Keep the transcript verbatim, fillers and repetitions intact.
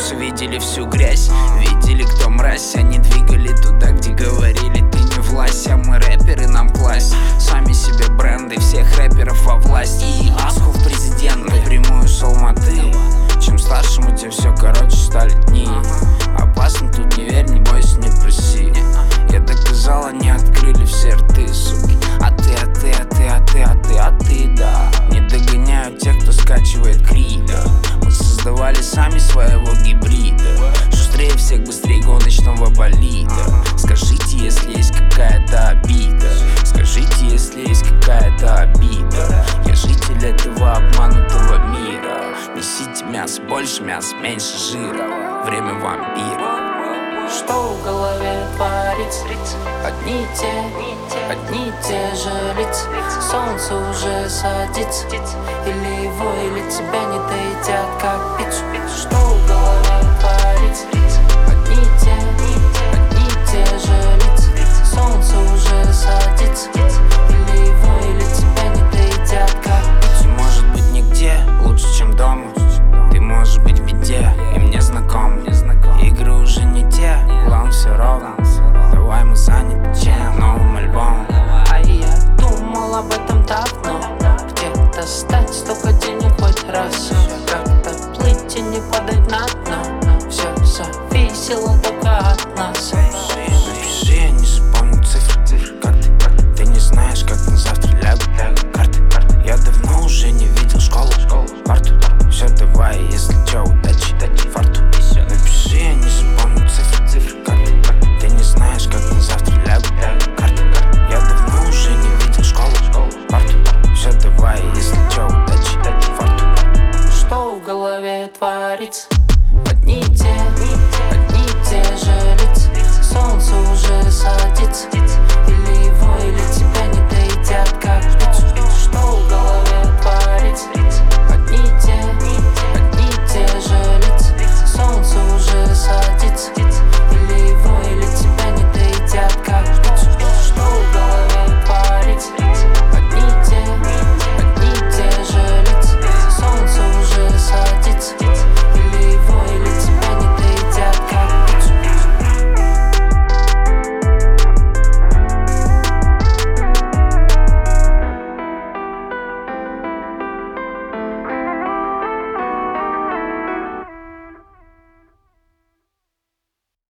вкуса, видели всю грязь, видели, кто мразь. Они двигали туда, где говорили, ты не власть. А мы рэперы, нам класть, сами себе бренды, всех рэперов во власть. И Аску в президент напрямую с Алматы. Чем старшему, тем все короче стали дни. Опасно тут, не верь, не бойся, не проси. Я доказал, они открыли все рты, суки. А ты, а ты, а ты, а ты, а ты, а ты, да. Не догоняют тех, кто скачивает крида. Мы создавали сами своего гибрида. Шустрее всех, быстрее гоночного болида. Скажите, если есть какая-то обида. Скажите, если есть какая-то обида. Я житель этого обманутого мира. Несите мясо, больше мяса, меньше жира. Время вампира. Что в голове творится? Одни те, одни те же лица. Солнце уже садится. Или его, или тебя не доедят, как пицца.